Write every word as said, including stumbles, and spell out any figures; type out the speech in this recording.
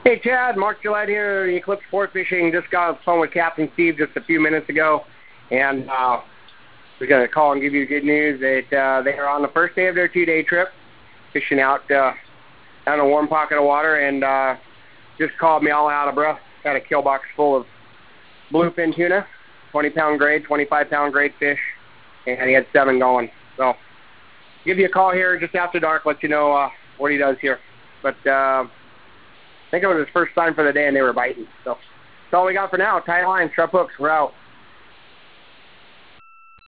Hey Chad, Mark Gillette here, Eclipse Sport Fishing. Just got off the phone with Captain Steve just a few minutes ago, and uh, we're going to call and give you good news that uh, they are on the first day of their two-day trip, fishing out uh, down a warm pocket of water, and uh, just called me all out of breath. Got a kill box full of bluefin tuna, twenty pound grade, twenty-five pound grade fish, and he had seven going. So give you a call here just after dark, let you know uh, what he does here. But uh, I think it was his first time for the day, and they were biting. So that's all we got for now. Tight lines, trap hooks. We're out.